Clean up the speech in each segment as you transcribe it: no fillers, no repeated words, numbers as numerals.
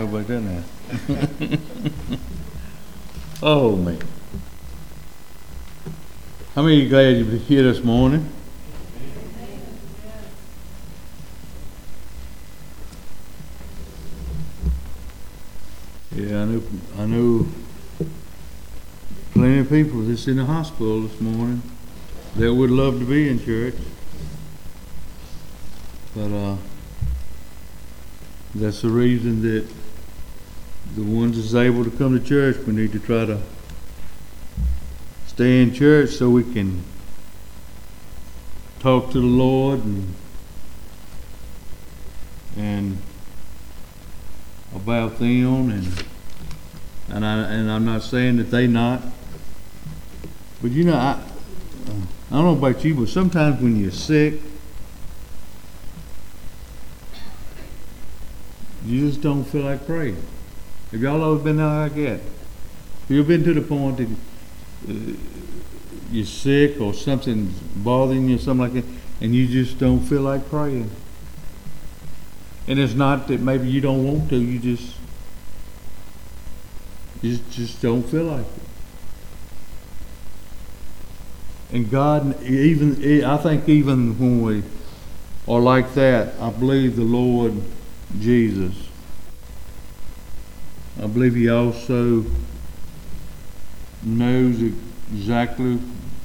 Everybody done that. Oh, man. How many of you glad you're here this morning? Yeah, I know plenty of people that's in the hospital this morning that would love to be in church. But that's the reason that the ones that's able to come to church, we need to try to stay in church so we can talk to the Lord and about them, and I'm not saying that they not, but you know, I don't know about you, but sometimes when you're sick, you just don't feel like praying. Have y'all ever been there like that? Have you been to the point that you're sick or something's bothering you, something like that, and you just don't feel like praying? And it's not that maybe you don't want to, you just don't feel like it. And God, I think even when we are like that, I believe the Lord Jesus, I believe He also knows exactly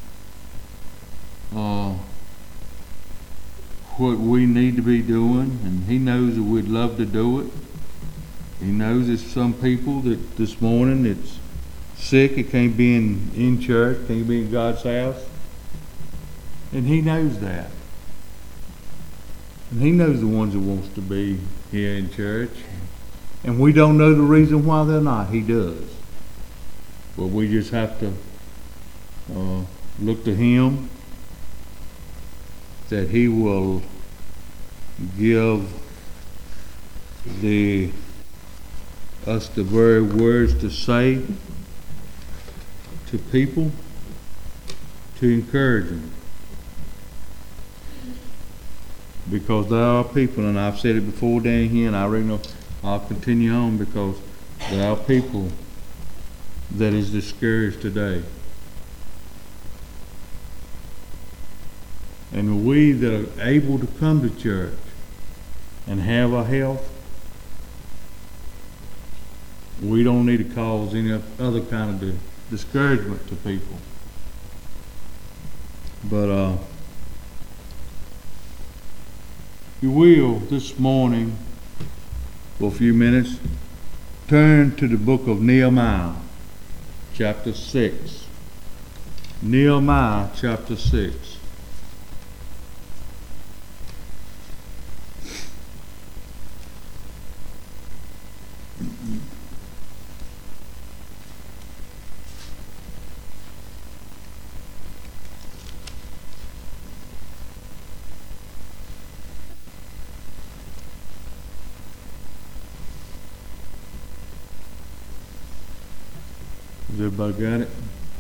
what we need to be doing, and He knows that we'd love to do it. He knows there's some people that this morning that's sick, it can't be in church, can't be in God's house, and He knows that. And He knows the ones that wants to be here in church, and we don't know the reason why they're not. He does. But we just have to look to Him, that He will give us the very words to say to people to encourage them. Because there are people, and I've said it before down here, and I really know I'll continue on, because there are people that is discouraged today. And we that are able to come to church and have our health, we don't need to cause any other kind of discouragement to people. But you will this morning, for a few minutes, turn to the book of Nehemiah, chapter 6. Nehemiah, chapter 6. Has everybody got it?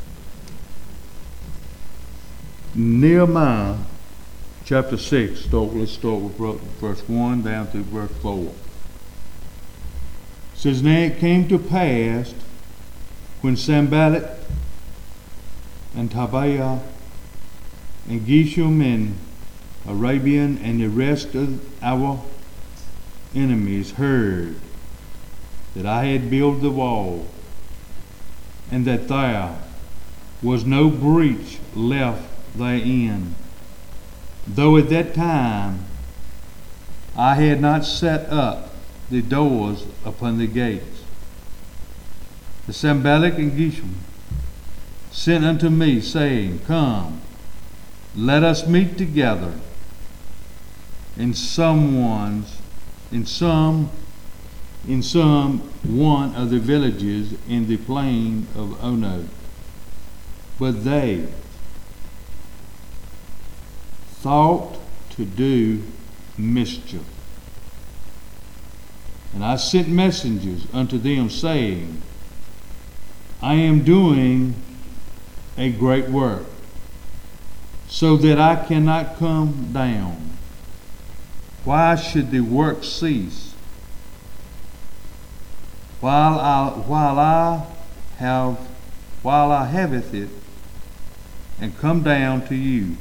Nehemiah chapter 6. Let's start with verse 1 down to verse 4. It says, "Now it came to pass, when Sanballat and Tobiah and Geshem and Arabian and the rest of our enemies heard that I had built the wall, and that there was no breach left therein, though at that time I had not set up the doors upon the gates. The Sanballat and Geshem sent unto me, saying, Come, let us meet together in some one of the villages in the plain of Ono. But they thought to do mischief. And I sent messengers unto them, saying, I am doing a great work, so that I cannot come down. Why should the work cease? while I haveth it, and come down to you.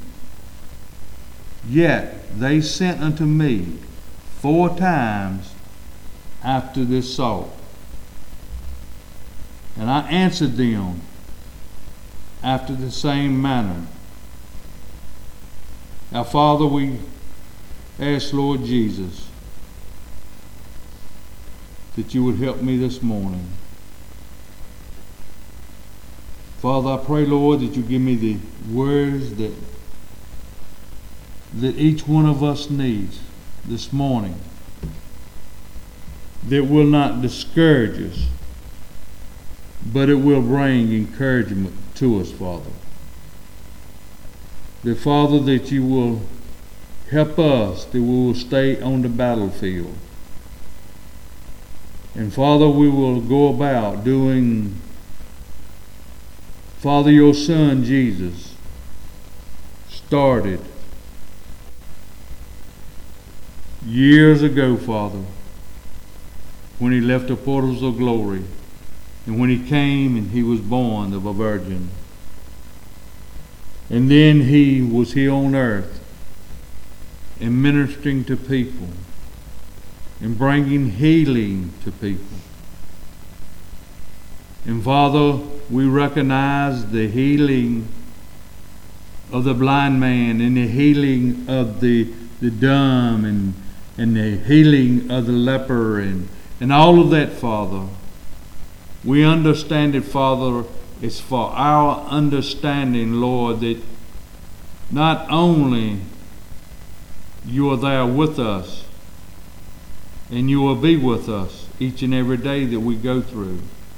Yet they sent unto me 4 times after this sort. And I answered them after the same manner. Now, Father, we ask, Lord Jesus, that you would help me this morning. Father, I pray, Lord, that you give me the words that each one of us needs this morning, that will not discourage us, but it will bring encouragement to us, Father. That, Father, that you will help us, that we will stay on the battlefield. And, Father, we will go about doing, Father, your Son, Jesus, started years ago, Father, when he left the portals of glory, and when he came and he was born of a virgin. And then he was here on earth and ministering to people and bringing healing to people. And Father, we recognize the healing of the blind man and the healing of the dumb and the healing of the leper and all of that, Father. We understand it, Father. It's for our understanding, Lord, that not only you are there with us and you will be with us each and every day that we go through,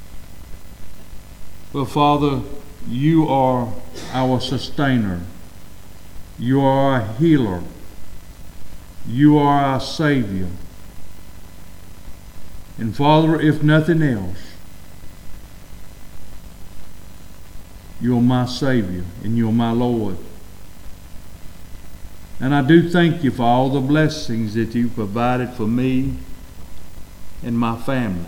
but Father, you are our sustainer. You are our healer. You are our Savior. And Father, if nothing else, you're my Savior and you're my Lord. And I do thank you for all the blessings that you provided for me and my family.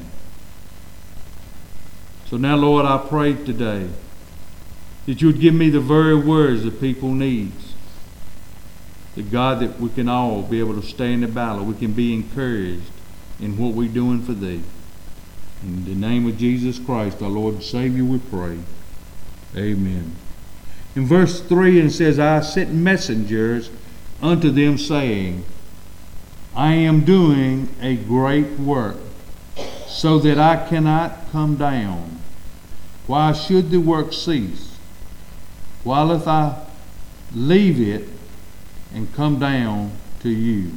So now, Lord, I pray today that you would give me the very words that people need. That, God, that we can all be able to stay in the battle. We can be encouraged in what we're doing for thee. In the name of Jesus Christ, our Lord and Savior, we pray. Amen. In verse 3, it says, I sent messengers unto them, saying, I am doing a great work, so that I cannot come down. Why should the work cease? While if I leave it and come down to you?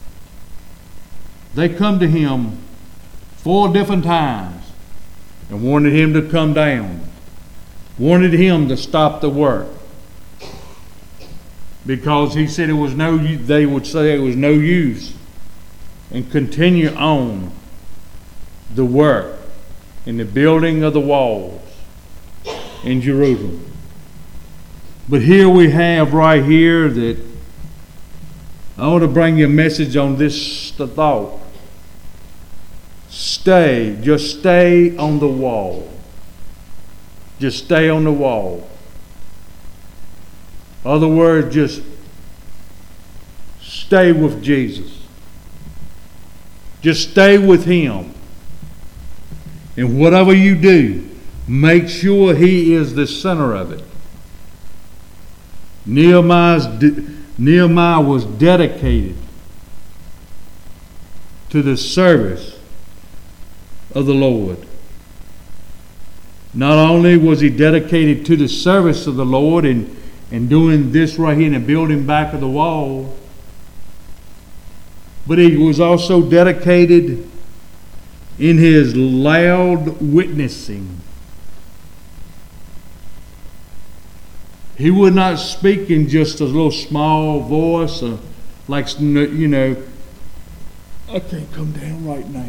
They come to him 4 different times and wanted him to come down. Wanted him to stop the work. Because he said they would say it was no use and continue on the work in the building of the walls in Jerusalem. But here we have right here that I want to bring you a message on this thought. Just stay on the wall. Just stay on the wall. Other words, just stay with Jesus. Just stay with him. And whatever you do, make sure he is the center of it. Nehemiah was dedicated to the service of the Lord. Not only was he dedicated to the service of the Lord and doing this right here in the building back of the wall, but he was also dedicated in his loud witnessing. He would not speak in just a little small voice, like, I can't come down right now.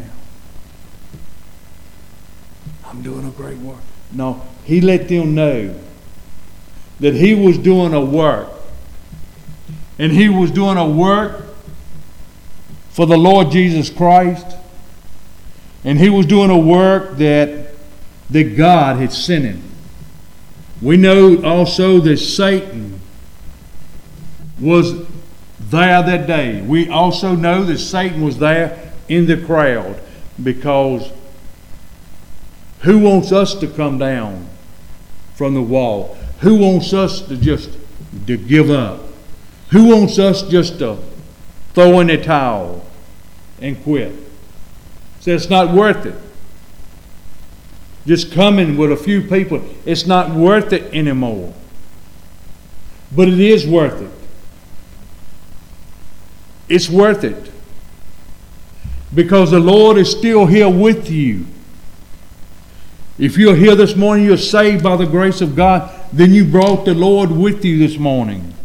I'm doing a great work. No, he let them know that he was doing a work. And he was doing a work for the Lord Jesus Christ. And he was doing a work that God had sent him. We know also that Satan was there that day. We also know that Satan was there in the crowd, because who wants us to come down from the wall? Who wants us to give up? Who wants us just to throw in the towel and quit? So it's not worth it. Just coming with a few people, it's not worth it anymore. But it is worth it. It's worth it. Because the Lord is still here with you. If you're here this morning, you're saved by the grace of God, then you brought the Lord with you this morning.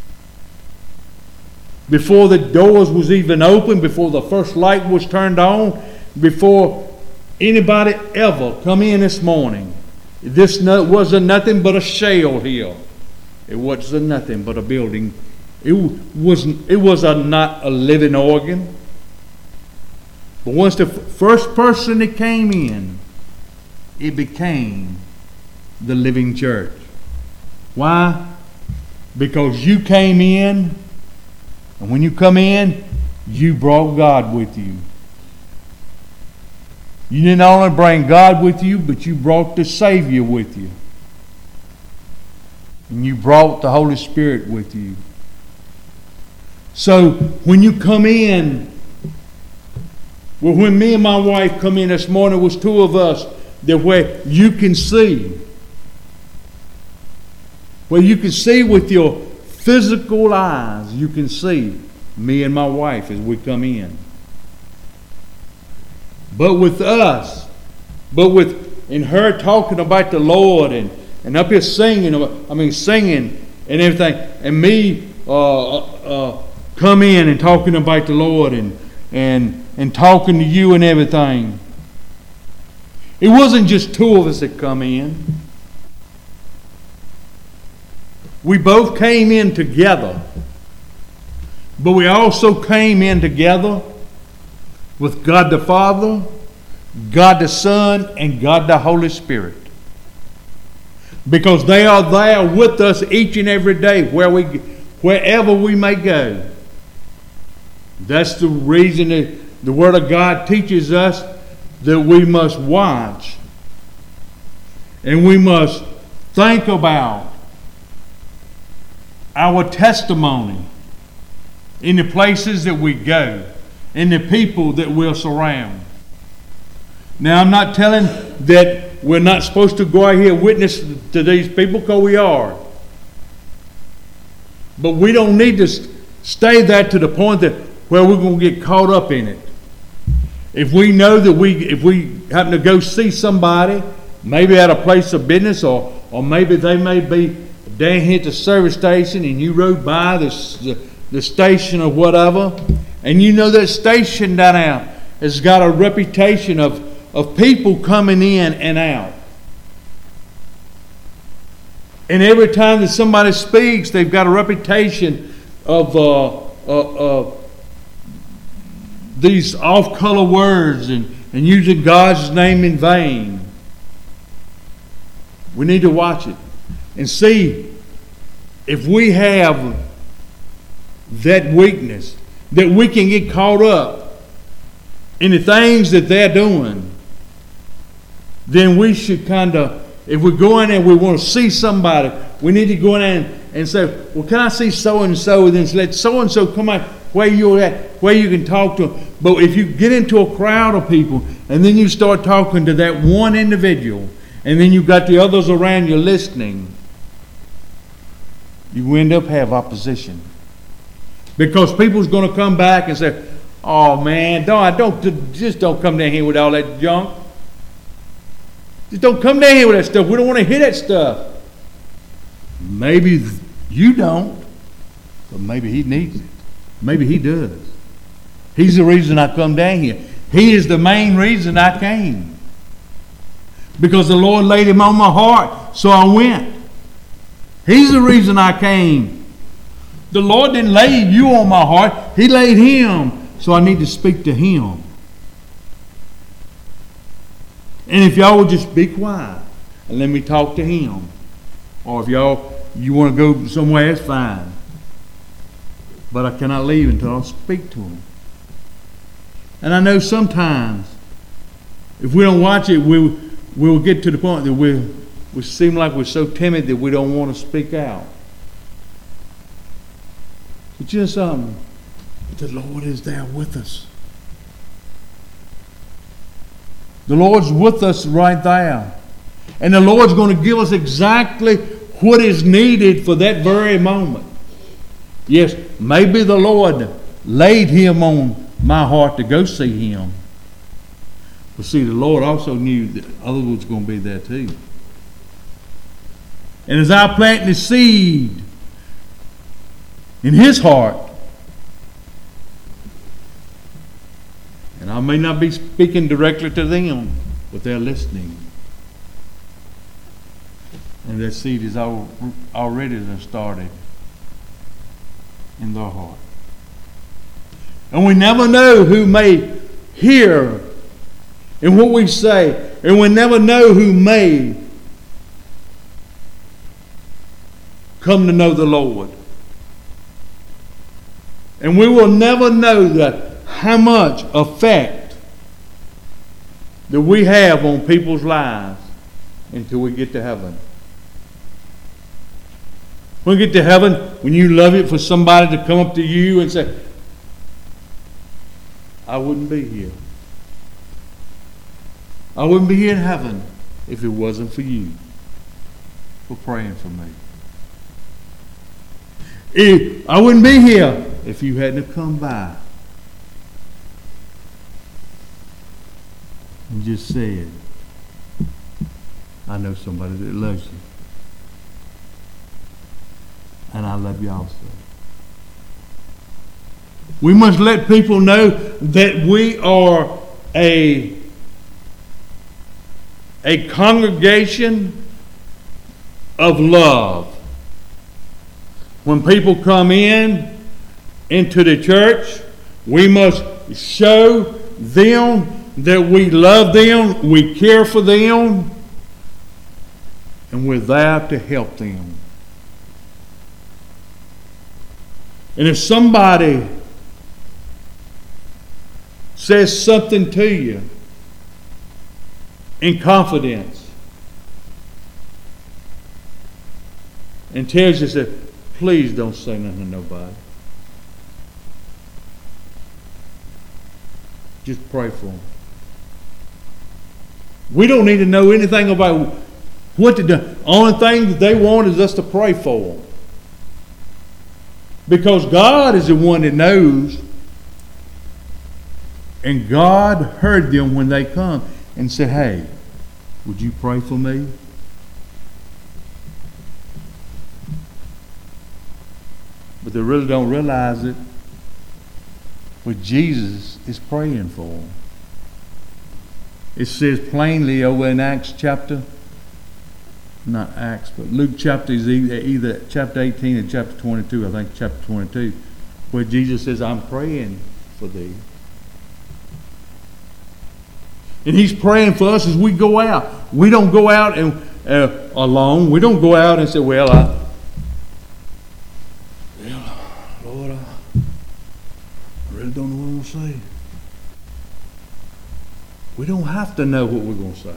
Before the doors was even open, before the first light was turned on, before anybody ever come in this morning, this wasn't nothing but a shell here. It wasn't nothing but a building. It was not a living organ. But once the first person that came in, it became the living church. Why? Because you came in, and when you come in, you brought God with you. You didn't only bring God with you, but you brought the Savior with you. And you brought the Holy Spirit with you. So when you come in, well, when me and my wife come in this morning, it was two of us, that where you can see. Where you can see with your physical eyes, you can see me and my wife as we come in. But with us, in her talking about the Lord and up here singing and everything, and me come in and talking about the Lord and talking to you and everything. It wasn't just two of us that come in. We both came in together. But we also came in together with God the Father, God the Son, and God the Holy Spirit. Because they are there with us each and every day wherever we may go. That's the reason that the Word of God teaches us that we must watch and we must think about our testimony in the places that we go, in the people that we'll surround. Now, I'm not telling that we're not supposed to go out here and witness to these people, because we are. But we don't need to stay there to the point that where we're going to get caught up in it. If we know that if we happen to go see somebody, maybe at a place of business, or maybe they may be down here at the service station, and you rode by the station or whatever, and you know that station down there has got a reputation of people coming in and out. And every time that somebody speaks, they've got a reputation of these off-color words and using God's name in vain. We need to watch it and see if we have that weakness, that we can get caught up in the things that they're doing. Then we should if we go in there and we want to see somebody, we need to go in there and say, well, can I see so-and-so? Then let so-and-so come out where you're at, where you can talk to them. But if you get into a crowd of people and then you start talking to that one individual, and then you've got the others around you listening, you end up have opposition. Because people's going to come back and say, oh man, don't come down here with all that junk. Just don't come down here with that stuff. We don't want to hear that stuff. Maybe you don't, but maybe he needs it. Maybe he does. He's the reason I come down here. He is the main reason I came. Because the Lord laid him on my heart, so I went. He's the reason I came. The Lord didn't lay you on my heart. He laid him, so I need to speak to him. And if y'all would just be quiet and let me talk to him. Or if you want to go somewhere, it's fine. But I cannot leave until I speak to him. And I know sometimes, if we don't watch it, we'll get to the point that we seem like we're so timid that we don't want to speak out. But you know something? The Lord is there with us. The Lord's with us right there. And the Lord's going to give us exactly what is needed for that very moment. Yes, maybe the Lord laid him on my heart to go see him. But see, the Lord also knew that others was going to be there too. And as I plant the seed in his heart, and I may not be speaking directly to them, but they're listening. And that seed is already started in their heart. And we never know who may hear in what we say. And we never know who may come to know the Lord. And we will never know how much effect that we have on people's lives until we get to heaven. When we get to heaven, when you love it for somebody to come up to you and say, I wouldn't be here. I wouldn't be here in heaven if it wasn't for you for praying for me. I wouldn't be here if you hadn't have come by and just said, I know somebody that loves you. And I love you also. We must let people know that we are a congregation of love. When people come into the church, we must show them that we love them, we care for them, and we're there to help them. And if somebody says something to you in confidence and tells you that, please don't say nothing to nobody. Just pray for them. We don't need to know anything about what to do. The only thing that they want is us to pray for them. Because God is the one that knows. And God heard them when they come and said, hey, would you pray for me? But they really don't realize it. But Jesus is praying for them. It says plainly over in Luke chapter is either chapter 18 or chapter 22, I think chapter 22, where Jesus says, I'm praying for thee. And he's praying for us as we go out. We don't go out alone. We don't go out and say, Lord, I really don't know what I'm going to say. We don't have to know what we're going to say.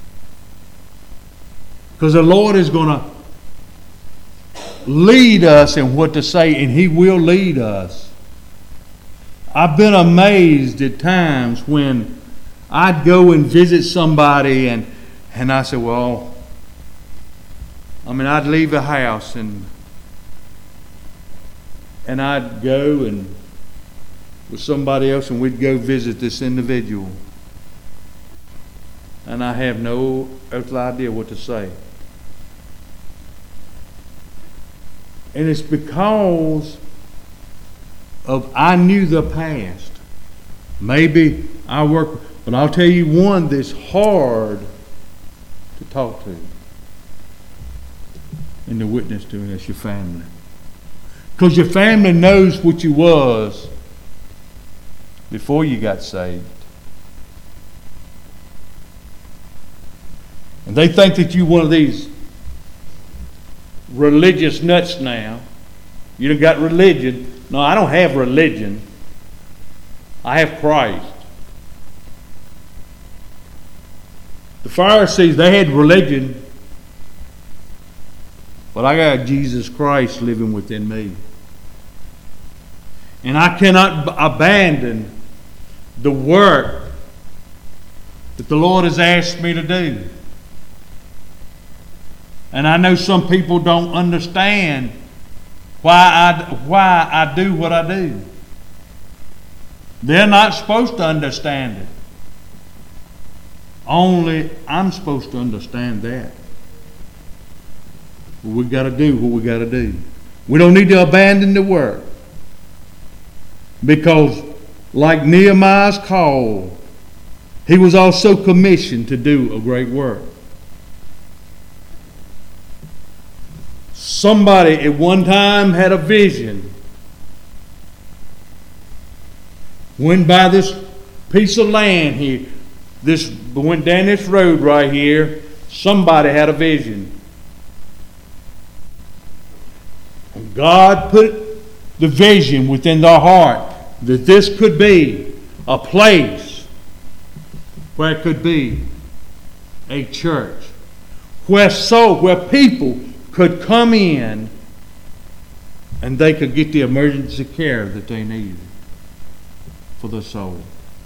Because the Lord is going to lead us in what to say, and he will lead us. I've been amazed at times when I'd go and visit somebody and I said, I'd leave a house and I'd go and with somebody else and we'd go visit this individual. And I have no earthly idea what to say. And it's because I knew the past. Maybe I work, but I'll tell you one that's hard to talk to and to witness to, and that's your family. Because your family knows what you was before you got saved. And they think that you're one of these religious nuts now. You done got religion. No, I don't have religion. I have Christ. The Pharisees, they had religion, but I got Jesus Christ living within me. And I cannot abandon the work that the Lord has asked me to do. And I know some people don't understand why I do what I do. They're not supposed to understand it. Only I'm supposed to understand that. We got to do what we got to do. We don't need to abandon the work. Because like Nehemiah's call, he was also commissioned to do a great work. Somebody at one time had a vision. Went by this piece of land here. Went down this road right here. Somebody had a vision. And God put the vision within their heart that this could be a place where it could be a church, where people could come in and they could get the emergency care that they needed for the soul.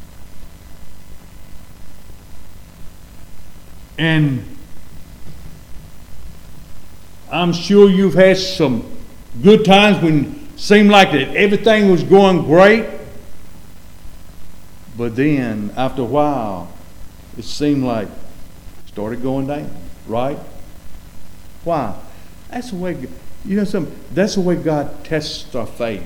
And I'm sure you've had some good times when it seemed like that everything was going great, but then after a while it seemed like it started going down, right? Why? That's the way, that's the way God tests our faith.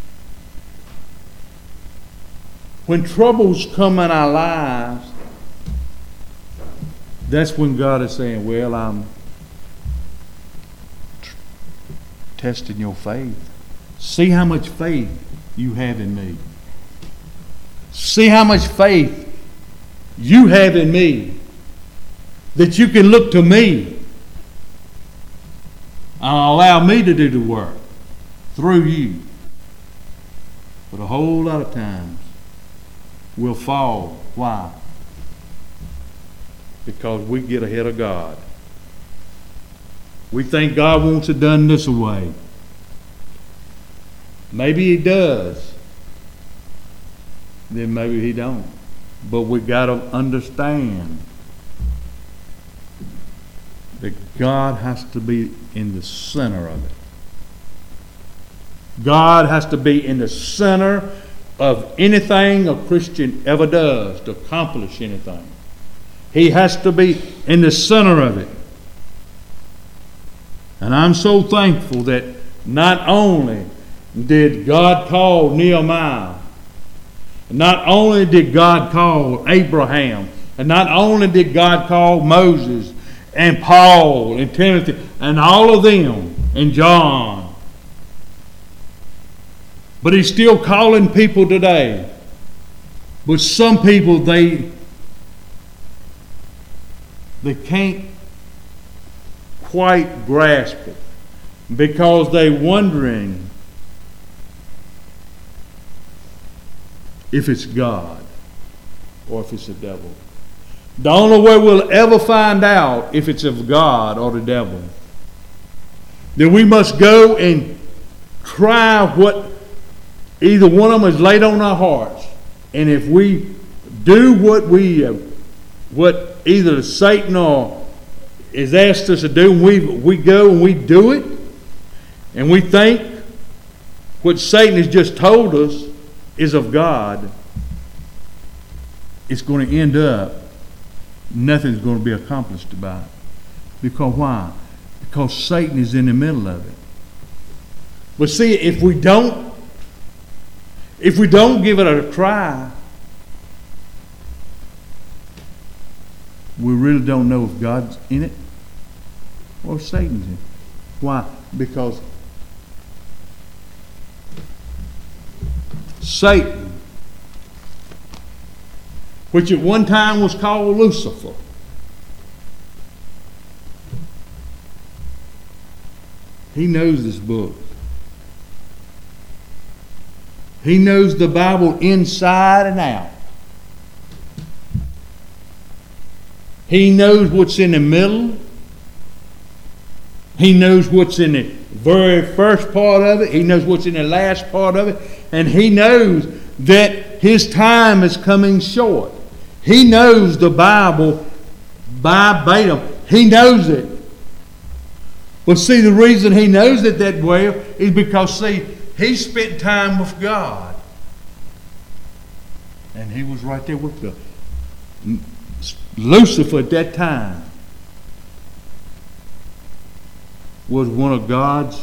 When troubles come in our lives, that's when God is saying, well, I'm testing your faith. See how much faith you have in me. See how much faith you have in me, that you can look to me and allow me to do the work through you. But a whole lot of times we'll fall. Why? Because we get ahead of God. We think God wants it done this way. Maybe He does. Then maybe He don't. But we got to understand that God has to be in the center of it. God has to be in the center of anything a Christian ever does to accomplish anything. He has to be in the center of it. And I'm so thankful that not only did God call Nehemiah, not only did God call Abraham, and not only did God call Moses and Paul and Timothy and all of them and John, but He's still calling people today. But some people, they can't quite grasp it because they're wondering if it's God or if it's the devil. The only way we'll ever find out if it's of God or the devil, then we must go and try what either one of them is laid on our hearts. And if we do what either Satan or is asked us to do, and we go and we do it, and we think what Satan has just told us is of God, it's going to end up, nothing's going to be accomplished about it. Because why? Because Satan is in the middle of it. But see, if we don't give it a try, we really don't know if God's in it or if Satan's in it. Why? Because Satan, which at one time was called Lucifer, He knows this book. He knows the Bible inside and out. He knows what's in the middle. He knows what's in the very first part of it. He knows what's in the last part of it. And He knows that His time is coming short. He knows the Bible verbatim. He knows it. But see, the reason He knows it that well is because, see, He spent time with God. And He was right there with God. Lucifer at that time was one of God's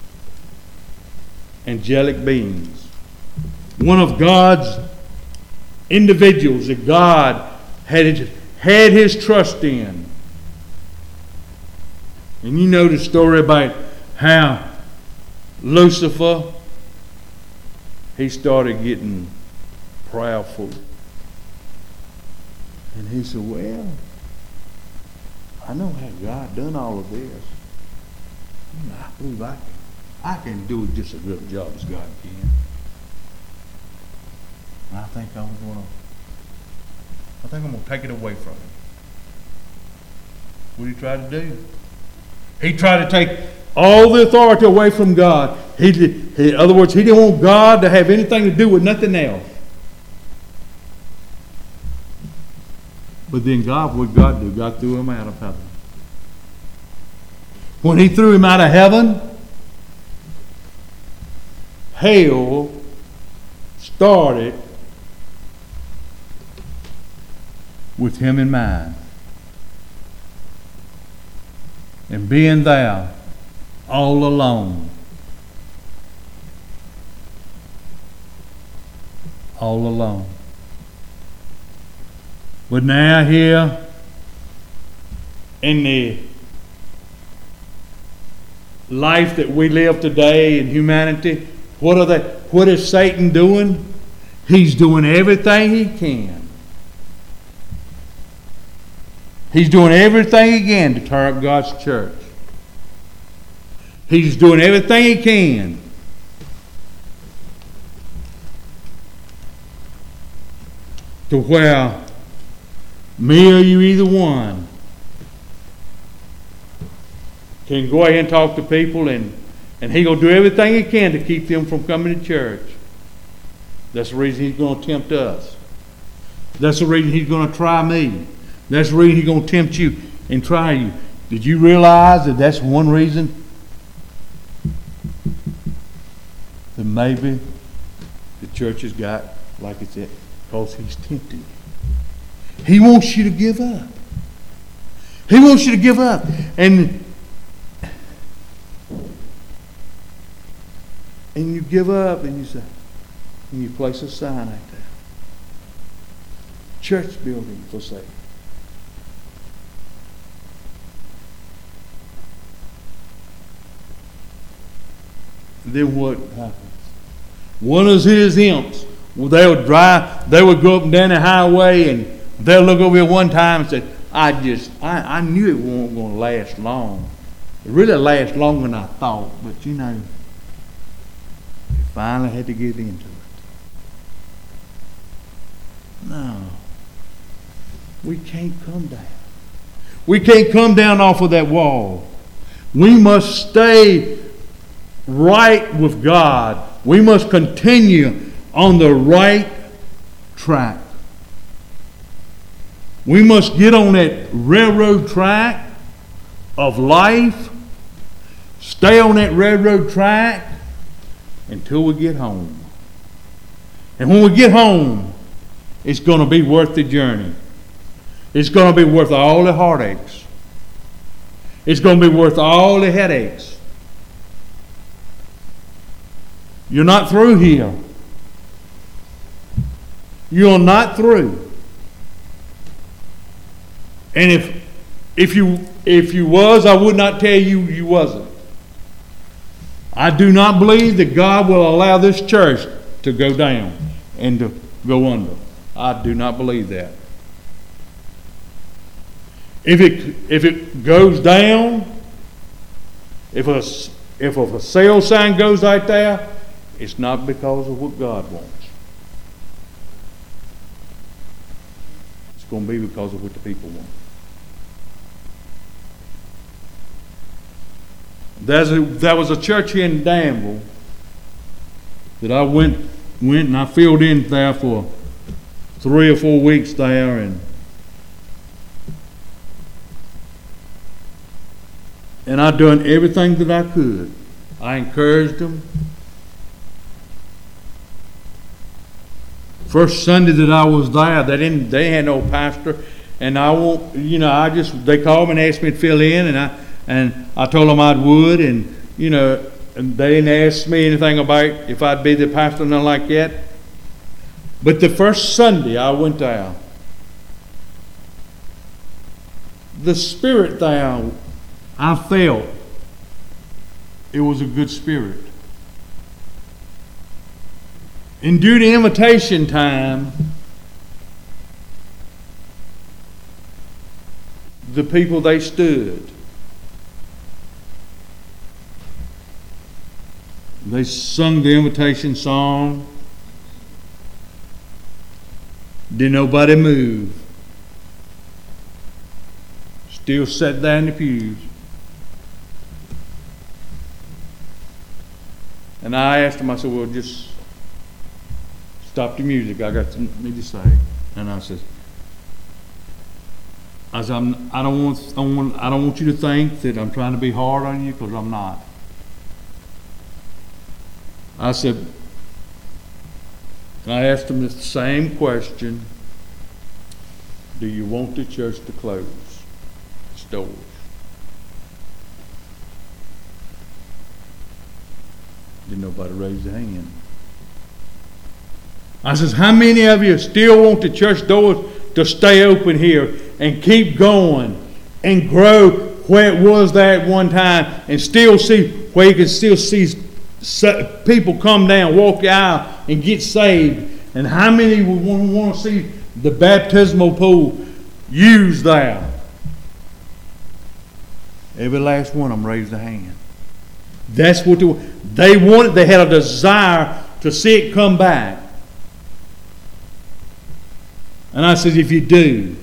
angelic beings. One of God's individuals that God had His trust in. And you know the story about how Lucifer, he started getting proudful. And he said, well, I know how God done all of this. I believe I can do just as good a job as God can. And I think I'm going to take it away from him. What did he try to do? He tried to take all the authority away from God. In other words, he didn't want God to have anything to do with nothing else. But then God, what did God do? God threw him out of heaven. When He threw him out of heaven, hell started with him in mind. And being there all alone. All alone. But now here in the life that we live today in humanity, what is Satan doing? He's doing everything he can. He's doing everything he can to tear up God's church. He's doing everything he can to where me or you, either one, can go ahead and talk to people, and he going to do everything he can to keep them from coming to church. That's the reason he's going to tempt us. That's the reason he's going to try me. That's the reason he's going to tempt you and try you. Did you realize that that's one reason that maybe the church has got like it's at? Because he's tempting you. He wants you to give up. He wants you to give up. And you give up and you say, and you place a sign out there. Church building for sale. Then what happens? One of his imps, well, they would go up and down the highway, and they'll look over here one time and say, I knew it wasn't going to last long. It really lasts longer than I thought, but you know, they finally had to get into it. No. We can't come down. We can't come down off of that wall. We must stay right with God. We must continue on the right track. We must get on that railroad track of life. Stay on that railroad track until we get home. And when we get home, it's going to be worth the journey. It's going to be worth all the heartaches. It's going to be worth all the headaches. You're not through here. You're not through. And if you was, I would not tell you you wasn't. I do not believe that God will allow this church to go down and to go under. I do not believe that. If it goes down, if if a for sale sign goes out there, it's not because of what God wants. It's going to be because of what the people want. There was a church here in Danville that I went and I filled in there for 3 or 4 weeks there, and I done everything that I could. I encouraged them. First Sunday that I was there, they had no pastor, and they called me and asked me to fill in, and I told them I would, and they didn't ask me anything about if I'd be the pastor or nothing like that. But the first Sunday I went there, the spirit there, I felt it was a good spirit. And during the invitation time, the people, they stood. They sung the invitation song. Didn't nobody move. Still sat there in the pews. And I asked them, I said, well, just stop the music. I got something to say. And I said, I don't want you to think that I'm trying to be hard on you, because I'm not. I said, and I asked them the same question: do you want the church to close its doors? Didn't nobody raise their hand. I says, how many of you still want the church doors to stay open here and keep going and grow where it was there at one time, and still see where you can still see people come down, walk the aisle, and get saved? And how many would want to see the baptismal pool used there? Every last one of them raised a hand. That's what they wanted. They had a desire to see it come back. And I said, if you do,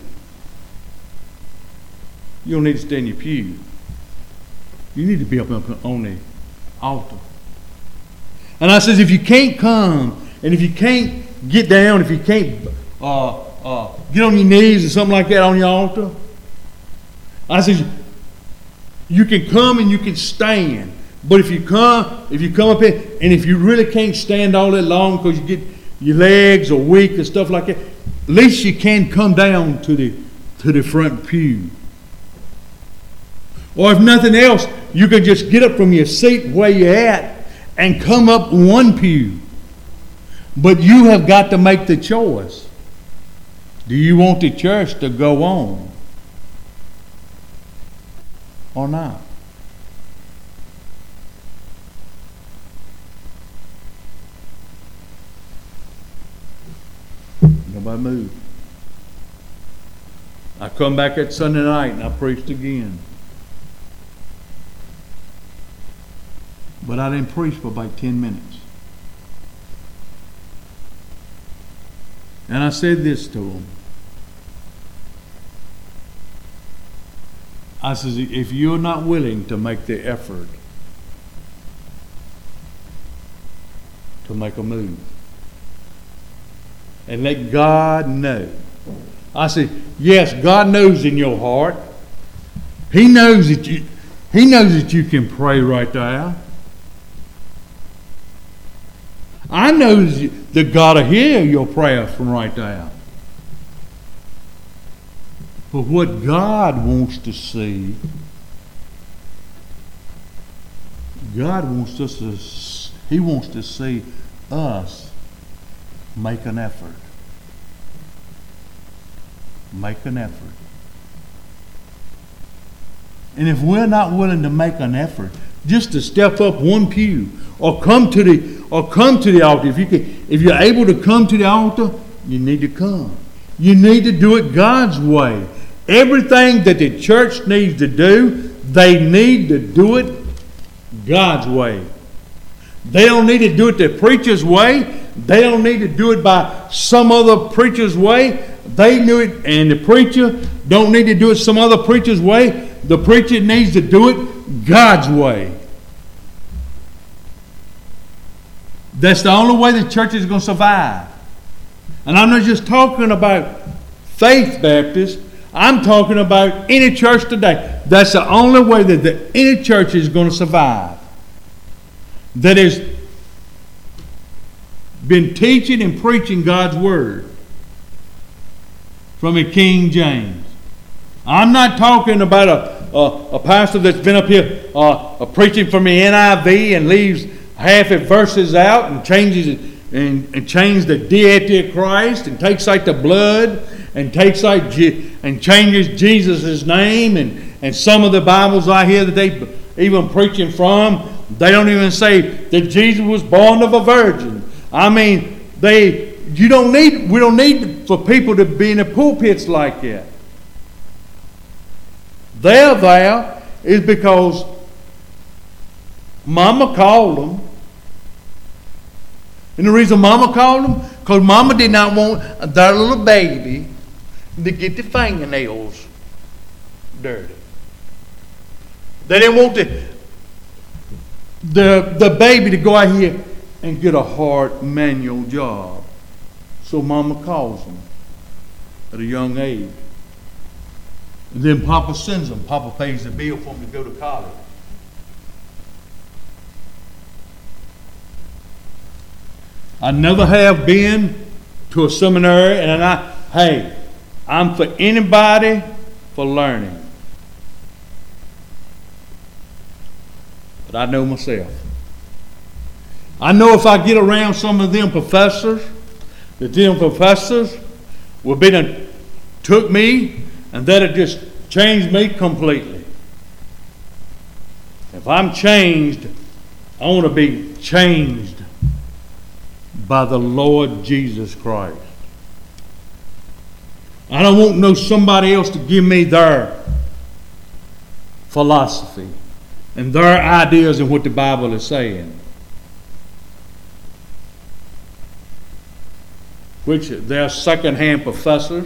you don't need to stay in your pew. You need to be up on the altar. And I says, if you can't come, and if you can't get down, if you can't get on your knees or something like that on your altar, I says, you can come and you can stand. But if you come up here, and if you really can't stand all that long because you get your legs are weak and stuff like that, at least you can come down to the front pew. Or if nothing else, you can just get up from your seat where you're at and come up one pew. But you have got to make the choice. Do you want the church to go on or not? Nobody moved. I come back that Sunday night and I preached again. But I didn't preach for about 10 minutes. And I said this to them. I said, if you're not willing to make the effort to make a move, and let God know. I said, yes, God knows in your heart. He knows that you can pray right there. I know that God will hear your prayer from right there. But what God wants to see, He wants to see us make an effort. Make an effort. And if we're not willing to make an effort, just to step up one pew, or come to the altar. If you're able to come to the altar, you need to come. You need to do it God's way. Everything that the church needs to do, they need to do it God's way. They don't need to do it the preacher's way. They don't need to do it by some other preacher's way. They knew it, and the preacher don't need to do it some other preacher's way. The preacher needs to do it God's way. That's the only way the church is going to survive. And I'm not just talking about Faith Baptist. I'm talking about any church today. That's the only way that any church is going to survive. That has been teaching and preaching God's Word from a King James. I'm not talking about a pastor that's been up here preaching from the NIV and leaves half of verses out and changes it and changes the deity of Christ and takes like the blood and takes like and changes Jesus' name and some of the Bibles I hear that they even preaching from, they don't even say that Jesus was born of a virgin. I mean, we don't need for people to be in the pulpits like that. They're there is because Mama called them. And the reason Mama called them, because Mama did not want their little baby to get the fingernails dirty. They didn't want the baby to go out here and get a hard manual job. So Mama calls them at a young age. And then Papa sends them. Papa pays the bill for them to go to college. I never have been to a seminary, and I'm for anybody for learning. But I know myself. I know if I get around some of them professors, that them professors will be done took me, and that'll just change me completely. If I'm changed, I want to be changed by the Lord Jesus Christ. I don't want somebody else to give me their philosophy and their ideas and what the Bible is saying. Which they're second-hand professors.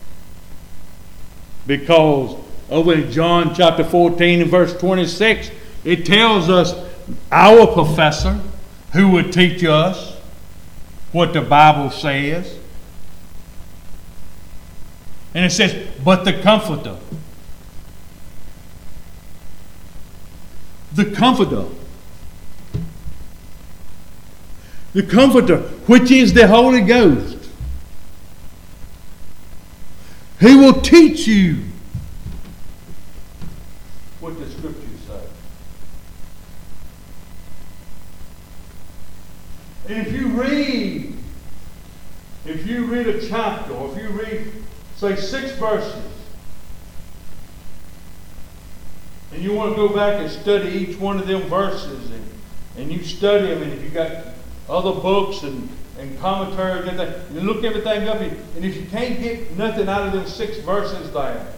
Because over in John chapter 14 and verse 26, it tells us our professor who would teach us what the Bible says. And it says, but the Comforter. The Comforter. The Comforter, which is the Holy Ghost. He will teach you what the Scriptures say. And if you read a chapter, or if you read, say, 6 verses, and you want to go back and study each one of them verses, and you study them, and if you got other books and commentaries and that, you look everything up, and if you can't get nothing out of them 6 verses there,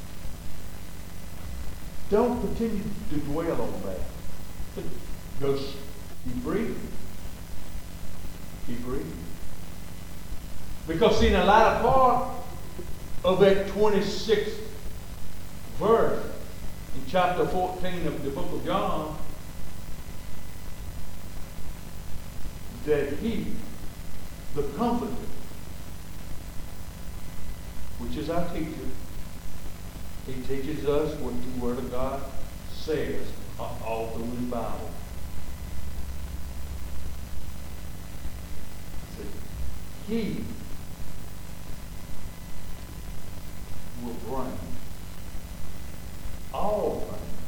don't continue to dwell on that. Just keep reading. Keep reading. Because see, in the latter part of that 26th verse in chapter 14 of the book of John, that He, the Comforter, which is our teacher, He teaches us what the Word of God says all through the Bible. He will bring all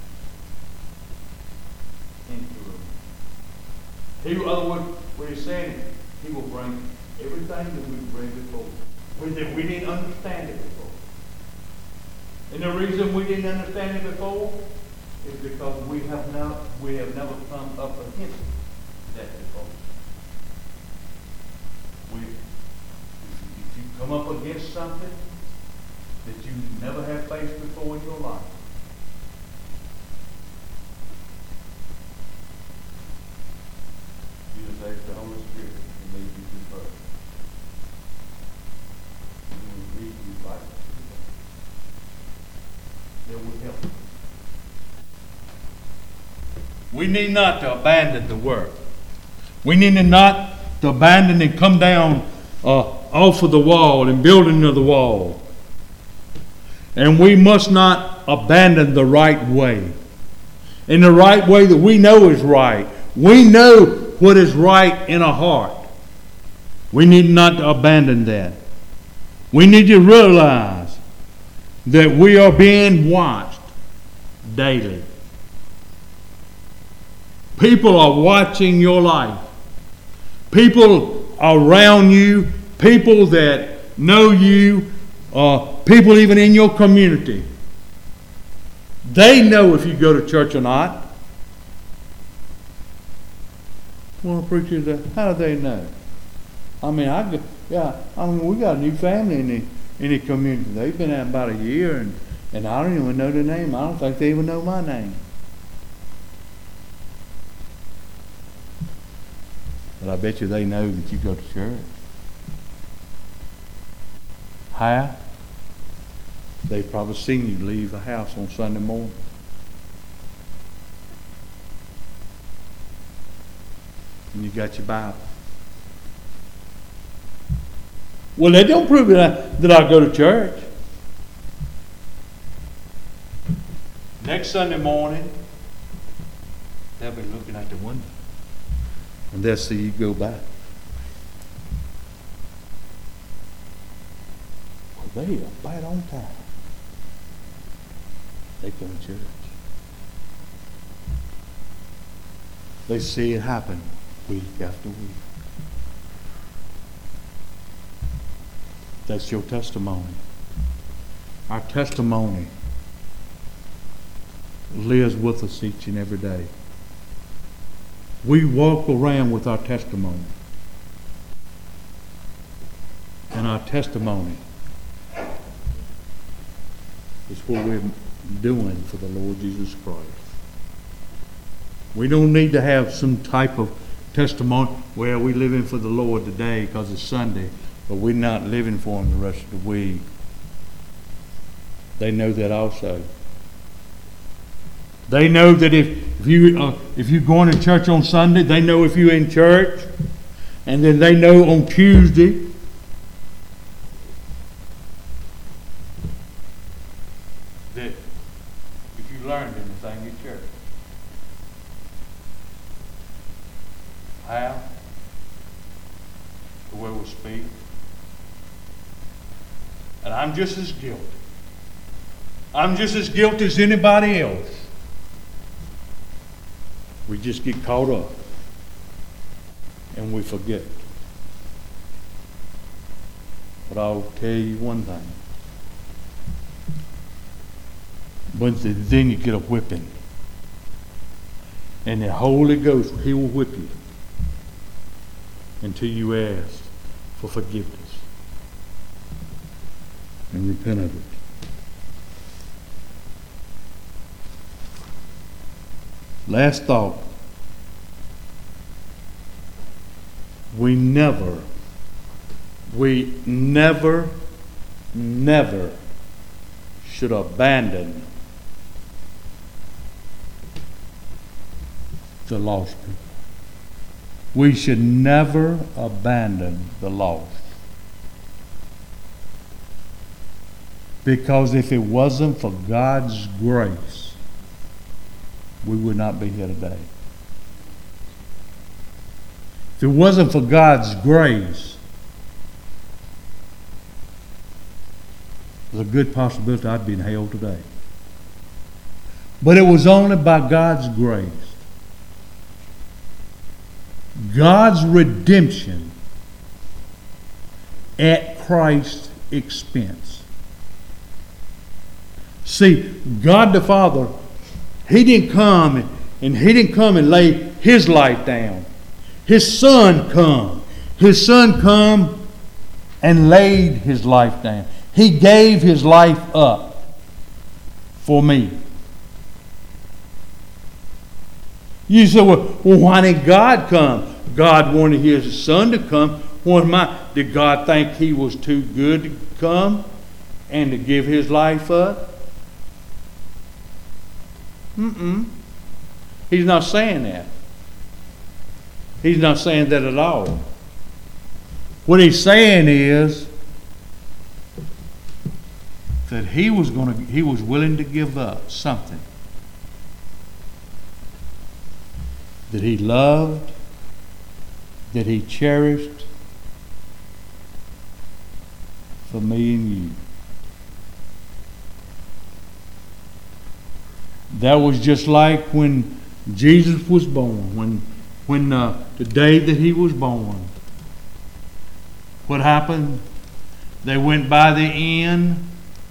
things into it. In other words, what he's saying, He will bring everything that we read before. That we didn't understand it before. And the reason we didn't understand it before is because we have never come up against that before. If you come up against something that you never have faced before in your life, that would help us. We need not to abandon the work. We need not to abandon and come down off of the wall and building of the wall. And we must not abandon the right way. In the right way that we know is right. We know what is right in our heart. We need not to abandon that. We need to realize that we are being watched daily. People are watching your life. People around you, people that know you, people even in your community. They know if you go to church or not. Well, preacher, how do they know? I mean, we got a new family in the community. They've been out about a year, and I don't even know their name. I don't think they even know my name. But I bet you they know that you go to church. How? They've probably seen you leave the house on Sunday morning. And you got your Bible. Well, that don't prove that I go to church. Next Sunday morning, they'll be looking out the window. And they'll see you go back. Well, they are right on time. They come to church. They see it happen week after week. That's your testimony. Our testimony lives with us each and every day. We walk around with our testimony. And our testimony is what we're doing for the Lord Jesus Christ. We don't need to have some type of testimony where we're living for the Lord today because it's Sunday, but we're not living for Him the rest of the week. They know that also. They know that if you're going to church on Sunday, they know if you're in church, and then they know on Tuesday that if you learned anything in church. How? The way we speak. And I'm just as guilty. I'm just as guilty as anybody else. We just get caught up and we forget. But I'll tell you one thing. But then you get a whipping. And the Holy Ghost, He will whip you until you ask for forgiveness and repent of it. Last thought. We never should abandon the lost people. We should never abandon the lost. Because if it wasn't for God's grace, we would not be here today. If it wasn't for God's grace, there's a good possibility I'd be in hell today. But it was only by God's grace. God's redemption at Christ's expense. See, God the Father, He didn't come and lay His life down. His Son come. His Son come and laid His life down. He gave His life up for me. You say, well, why didn't God come? God wanted His Son to come. Did God think He was too good to come and to give His life up? He's not saying that. He's not saying that at all. What he's saying is that he was willing to give up something that he loved, that he cherished for me and you. That was just like when Jesus was born, when the day that he was born. What happened? They went by the inn.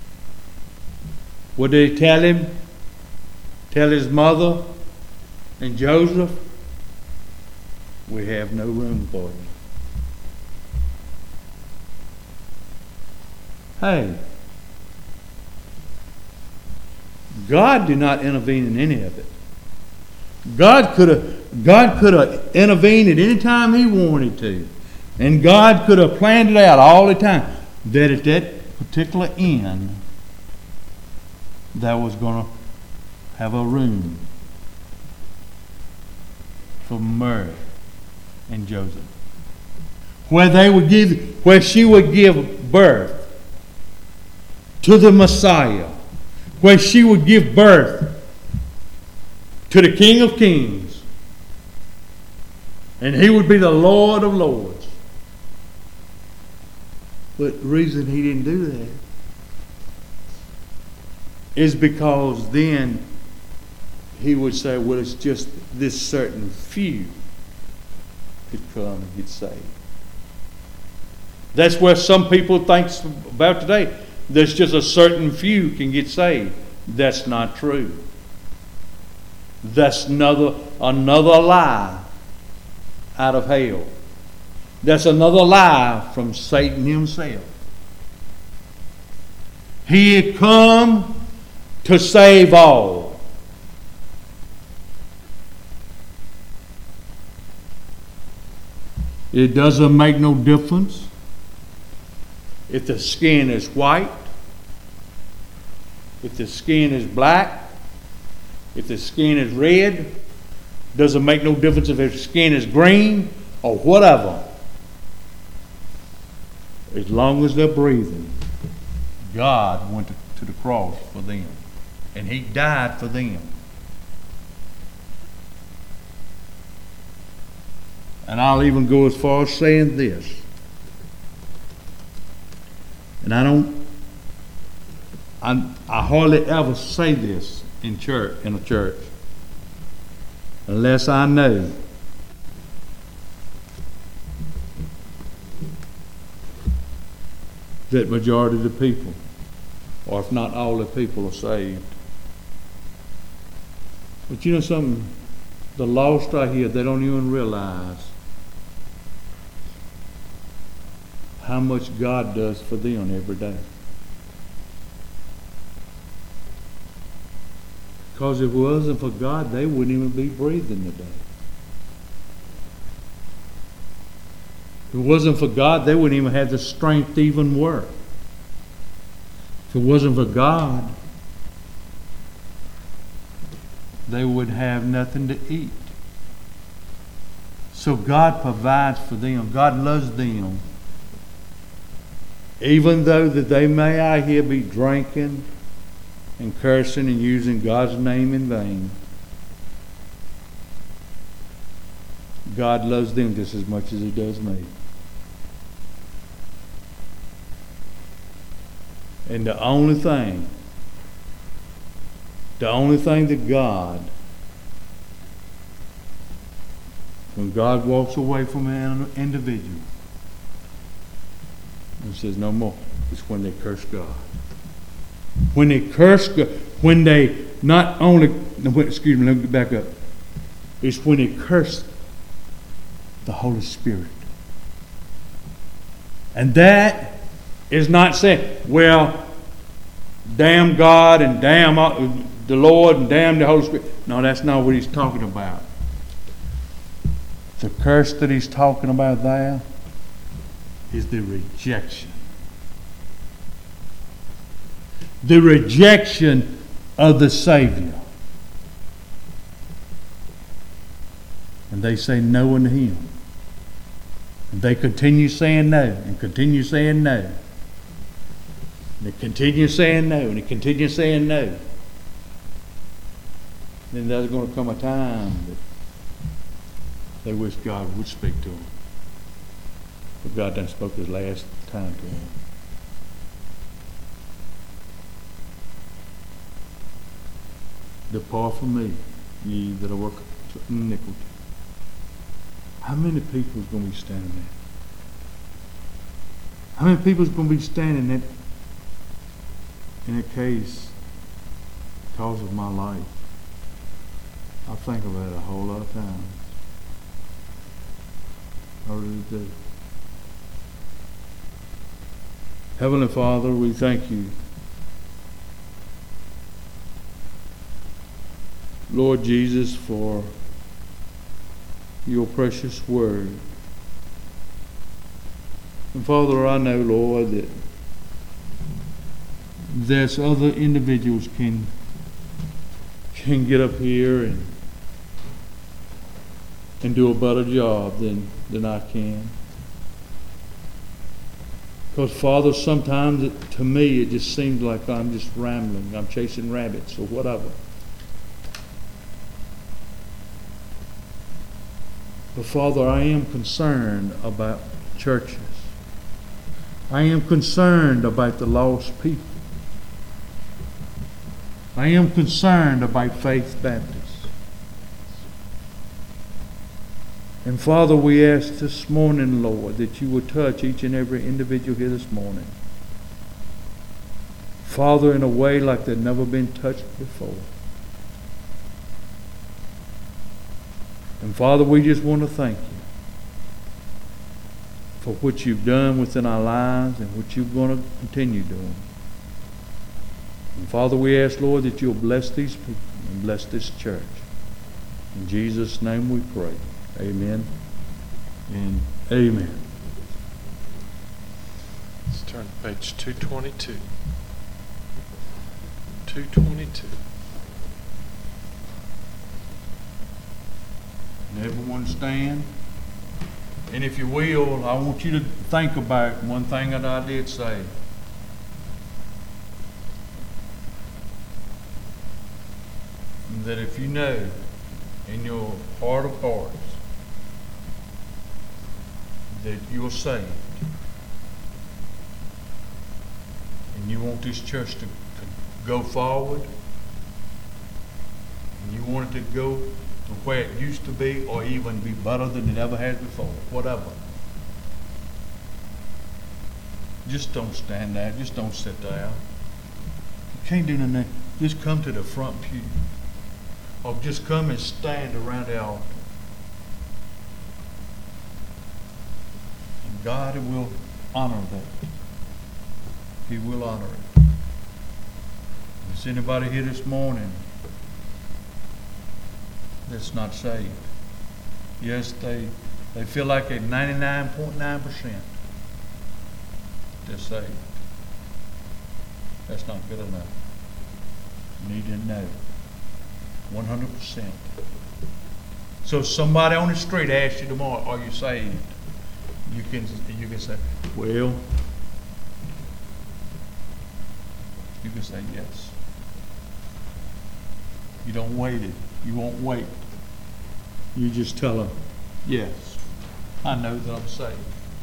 What did they tell him? Tell his mother and Joseph, we have no room for you. Hey, God did not intervene in any of it. God could have intervened at any time he wanted to. And God could have planned it out all the time that at that particular inn that was going to have a room for Mary and Joseph, where she would give birth to the Messiah, where she would give birth to the King of Kings, and he would be the Lord of Lords. But the reason he didn't do that is because then he would say, well, it's just this certain few could come and get saved. That's where some people think about today. There's just a certain few can get saved. That's not true. That's another lie out of hell. That's another lie from Satan himself. He had come to save all. It doesn't make no difference if the skin is white, if the skin is black, if the skin is red. Doesn't make no difference if the skin is green or whatever. As long as they're breathing, God went to the cross for them. And he died for them. And I'll even go as far as saying this. And I hardly ever say this in a church, unless I know that majority of the people, or if not all the people, are saved. But you know something? The lost right here, they don't even realize how much God does for them every day. Because if it wasn't for God, they wouldn't even be breathing today. If it wasn't for God, they wouldn't even have the strength to even work. If it wasn't for God, they would have nothing to eat. So God provides for them. God loves them. Even though that they may out here be drinking and cursing and using God's name in vain, God loves them just as much as he does me. And the only thing that God, when God walks away from an individual and says no more, it's when they curse God. When they curse God, when they not only, excuse me, let me back up. It's when they curse the Holy Spirit. And that is not saying, well, damn God and damn the Lord and damn the Holy Spirit. No, that's not what he's talking about. The curse that he's talking about there is the rejection. The rejection of the Savior. they say no unto Him. And they continue saying no, and continue saying no. And they continue saying no, and they continue saying no. Then there's going to come a time that they wish God would speak to them. But God done spoke His last time to them. Depart from me, ye that are working iniquity. How many people is going to be standing there? How many people is going to be standing in a case because of my life? I think about it a whole lot of times. I really do. Heavenly Father, we thank you. Lord Jesus, for your precious word. And Father, I know, Lord, that there's other individuals can get up here and do a better job than I can. Because Father, sometimes to me it just seems like I'm just rambling. I'm chasing rabbits or whatever. But Father, I am concerned about churches. I am concerned about the lost people. I am concerned about Faith Baptist. And Father, we ask this morning, Lord, that you would touch each and every individual here this morning. Father, in a way like they've never been touched before. And Father, we just want to thank you for what you've done within our lives and what you're going to continue doing. And Father, we ask, Lord, that you'll bless these people and bless this church. In Jesus' name we pray. Amen and amen. Let's turn to page 222. 222. And everyone stand. And if you will, I want you to think about one thing that I did say. That if you know in your heart of hearts that you're saved and you want this church to go forward and you want it to go to where it used to be or even be better than it ever has before, whatever. Just don't stand there. Just don't sit there. You can't do nothing. Just come to the front pew. Or just come and stand around the altar. And God will honor that. He will honor it. If there's anybody here this morning that's not saved, yes, they feel like they're 99.9% they're saved. That's not good enough. You need to know 100%. So if somebody on the street asks you tomorrow, are you saved? You can say, well, you can say yes. You don't wait it. You won't wait. You just tell them, yes, I know that I'm saved.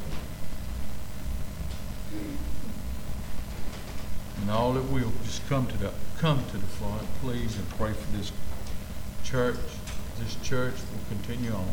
And all it will, just come to the front, please, and pray for this church. This church will continue on.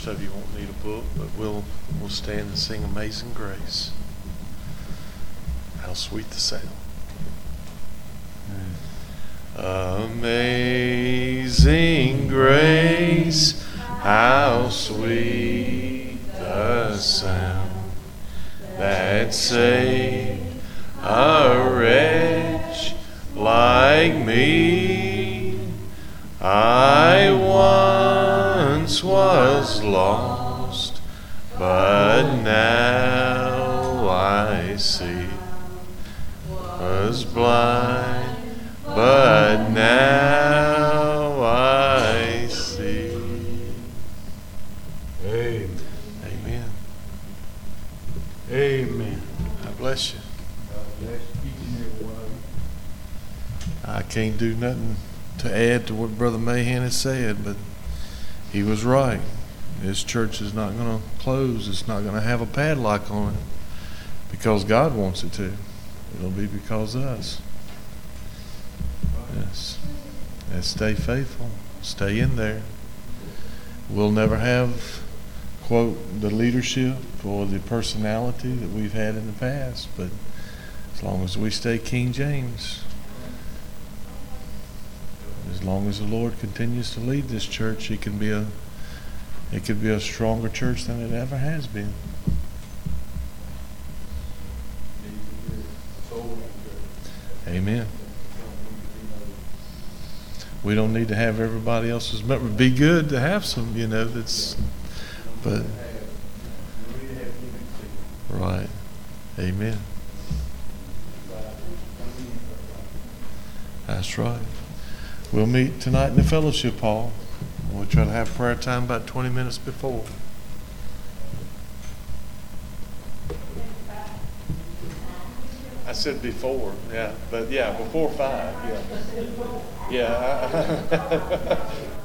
of you won't need a book, but we'll stand and sing Amazing Grace. How sweet the sound. Amazing grace, how sweet the sound that saved a wretch like me. I once was lost, but now I see. Was blind, but now I see. Amen. Amen. Amen. God bless you. God bless each and every one of you. I can't do nothing to add to what Brother Mahan has said, but he was right. This church is not going to close. It's not going to have a padlock on it because God wants it to. It'll be because of us. Yes. And stay faithful. Stay in there. We'll never have, quote, the leadership or the personality that we've had in the past, but as long as we stay King James, as long as the Lord continues to lead this church, it could be a stronger church than it ever has been. Amen. We don't need to have everybody else's, but it would be good to have some, but right. Amen. That's right. We'll meet tonight in the fellowship hall. We'll try to have prayer time about 20 minutes before. I said before, yeah, but yeah, before 5, yeah. Yeah.